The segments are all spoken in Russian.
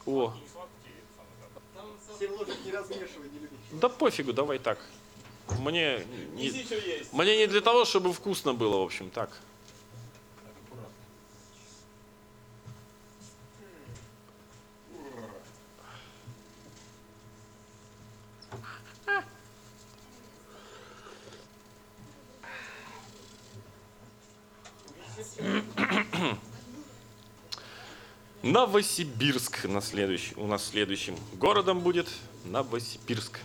О. Все ложек не размешивай, не любишь. Да пофигу, давай так. Мне не для того, чтобы вкусно было, в общем, так. Новосибирск у нас следующим городом будет Новосибирск.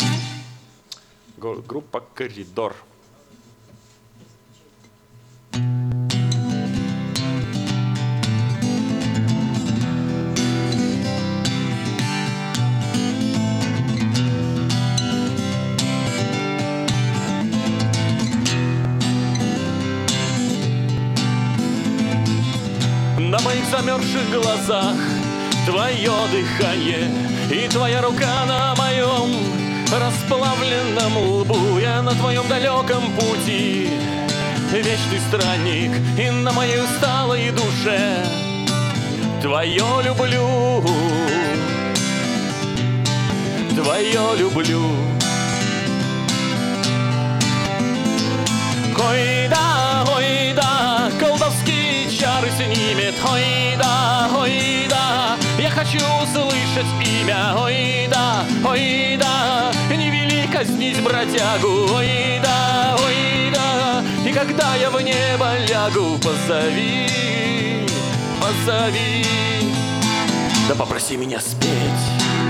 Группа «Коридор». На моих замерзших глазах твое дыхание и твоя рука на моем расплавленном лбу. Я на твоем далеком пути, вечный странник, и на моей усталой душе твое люблю, твое люблю. Ой да, колдовские чары снимет. Ой да, я хочу услышать имя. Ой да, не вели казнить бродягу. Ой да, и когда я в небо лягу, позови, да попроси меня спеть.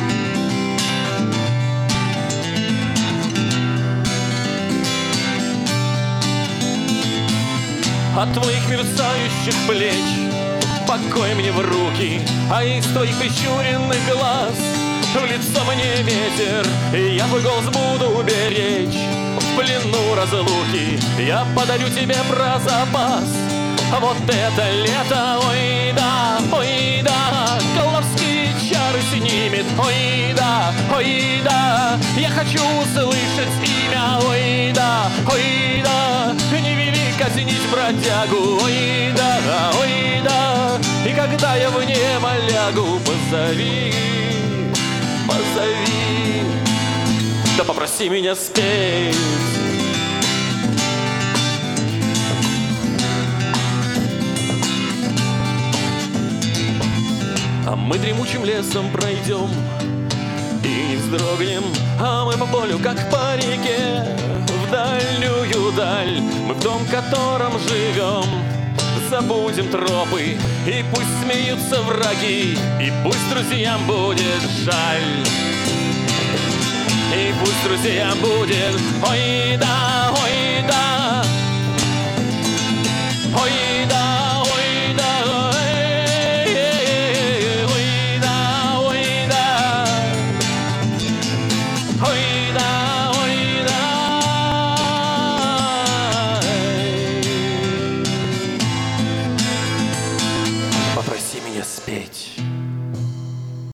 От твоих мерцающих плеч покой мне в руки, а из твоих прищуренных глаз в лицо мне ветер, и я твой голос буду беречь. В плену разлуки я подарю тебе про запас вот это лето. Ой да, колдовские чары снимет. Ой да, я хочу услышать имя. Ой да, не вели казнить бродягу. Ой да, и когда я в небо лягу, позови, да попроси меня спеть. А мы дремучим лесом пройдем и не вздрогнем, а мы по полю, как по реке, в дальнюю даль. Мы в дом, в котором живем, забудем тропы, и пусть смеются враги, и пусть друзьям будет жаль, и пусть друзьям будет. Ой да,